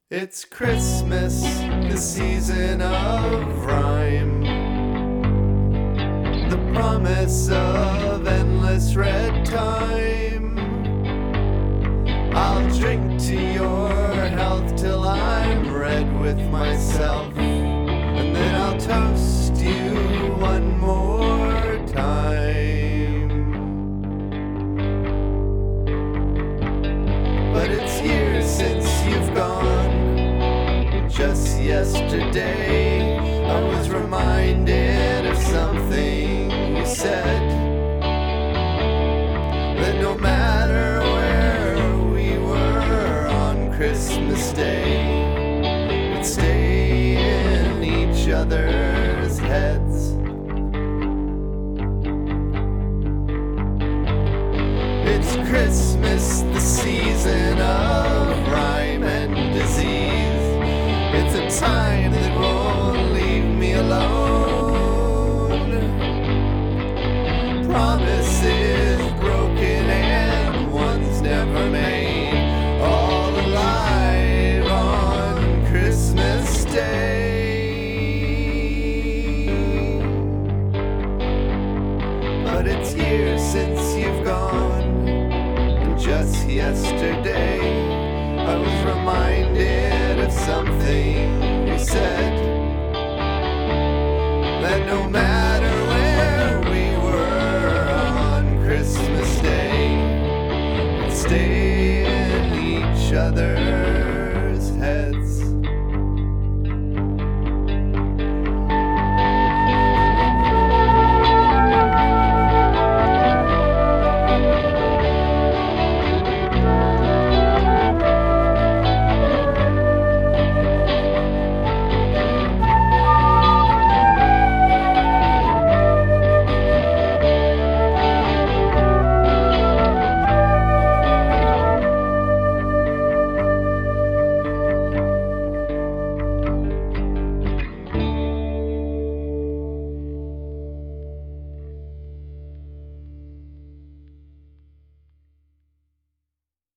It's Christmas, the season of rhyme, the promise of endless red time. I'll drink to your health till I'm red with myself, and then I'll toast you one more time. But it's years since you've gone. Just yesterday, I was reminded of something you said, that no matter where we were on Christmas Day, we'd stay in each other's heads. It's Christmas, the season of rhyme and disease. It's a time that won't leave me alone. Promises broken and ones never made, all alive on Christmas Day. But it's years since you've gone, and just yesterday I was reminded of something you said, that no matter where we were on Christmas Day, we'd stay in each other.